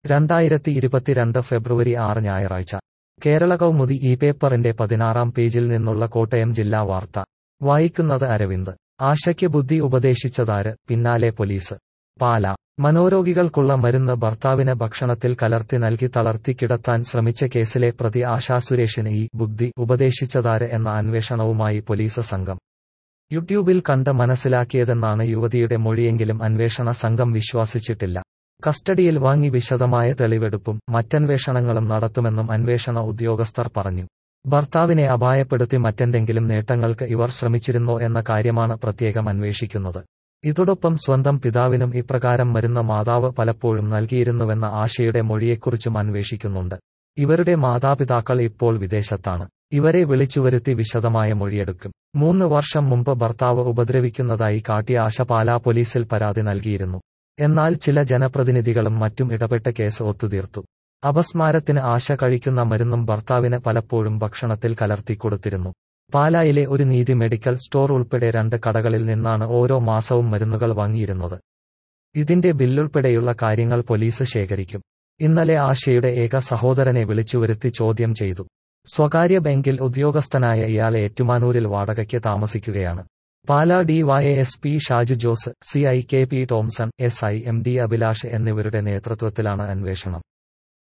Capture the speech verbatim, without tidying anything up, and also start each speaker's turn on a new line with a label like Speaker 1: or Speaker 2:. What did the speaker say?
Speaker 1: രണ്ടായിരത്തി ഇരുപത്തിരണ്ട് ഫെബ്രുവരി ആറ് ഞായറാഴ്ച കേരള കൗമുദി ഈ പേപ്പറിന്റെ പതിനാറാം പേജിൽ നിന്നുള്ള കോട്ടയം ജില്ലാ വാർത്ത വായിക്കുന്നത് അരവിന്ദ്. ആശയ്ക്ക് ബുദ്ധി ഉപദേശിച്ചതാര്, പിന്നാലെ പോലീസ്. പാലാ. മനോരോഗികൾക്കുള്ള മരുന്ന് ഭർത്താവിന് ഭക്ഷണത്തിൽ കലർത്തി നൽകി തളർത്തി കിടത്താൻ ശ്രമിച്ച കേസിലെ പ്രതി ആശാ സുരേഷിന് ഈ ബുദ്ധി ഉപദേശിച്ചതാര് എന്ന അന്വേഷണവുമായി പോലീസ് സംഘം. യൂട്യൂബിൽ കണ്ട് മനസ്സിലാക്കിയതെന്നാണ് യുവതിയുടെ മൊഴിയെങ്കിലും അന്വേഷണ സംഘം വിശ്വസിച്ചിട്ടില്ല. കസ്റ്റഡിയിൽ വാങ്ങി വിശദമായ തെളിവെടുപ്പും മറ്റന്വേഷണങ്ങളും നടത്തുമെന്നും അന്വേഷണ ഉദ്യോഗസ്ഥർ പറഞ്ഞു. ഭർത്താവിനെ അപായപ്പെടുത്തി മറ്റെന്തെങ്കിലും നേട്ടങ്ങൾക്ക് ഇവർ ശ്രമിച്ചിരുന്നോ എന്ന കാര്യമാണ് പ്രത്യേകം അന്വേഷിക്കുന്നത്. ഇതോടൊപ്പം സ്വന്തം പിതാവിനും ഇപ്രകാരം മരുന്ന് മാതാവ് പലപ്പോഴും നൽകിയിരുന്നുവെന്ന ആശയുടെ മൊഴിയെക്കുറിച്ചും അന്വേഷിക്കുന്നുണ്ട്. ഇവരുടെ മാതാപിതാക്കൾ ഇപ്പോൾ വിദേശത്താണ്. ഇവരെ വിളിച്ചുവരുത്തി വിശദമായ മൊഴിയെടുക്കും. മൂന്ന് വർഷം മുമ്പ് ഭർത്താവ് ഉപദ്രവിക്കുന്നതായി കാട്ടിയ ആശ പാലാ പോലീസിൽ പരാതി നൽകിയിരുന്നു. എന്നാൽ ചില ജനപ്രതിനിധികളും മറ്റും ഇടപെട്ട് കേസ് ഒത്തുതീർത്തു. അപസ്മാരത്തിന് ആശ കഴിക്കുന്ന മരുന്നും ഭർത്താവിന് പലപ്പോഴും ഭക്ഷണത്തിൽ കലർത്തി കൊടുത്തിരുന്നു. പാലായിലെ ഒരു നീതി മെഡിക്കൽ സ്റ്റോർ ഉൾപ്പെടെ രണ്ട് കടകളിൽ നിന്നാണ് ഓരോ മാസവും മരുന്നുകൾ വാങ്ങിയിരുന്നത്. ഇതിന്റെ ബില്ലുൾപ്പെടെയുള്ള കാര്യങ്ങൾ പോലീസ് ശേഖരിക്കും. ഇന്നലെ ആശയുടെ ഏക സഹോദരനെ വിളിച്ചുവരുത്തി ചോദ്യം ചെയ്തു. സ്വകാര്യ ബാങ്കിൽ ഉദ്യോഗസ്ഥനായ ഇയാൾ ഏറ്റുമാനൂരിൽ വാടകയ്ക്ക് താമസിക്കുകയാണ്. Pala D Y S P Shaju Jose, C I K P Tomson, S I M D Abhilash എന്നിവരുടെ നേതൃത്വത്തിലാണ് അന്വേഷണം.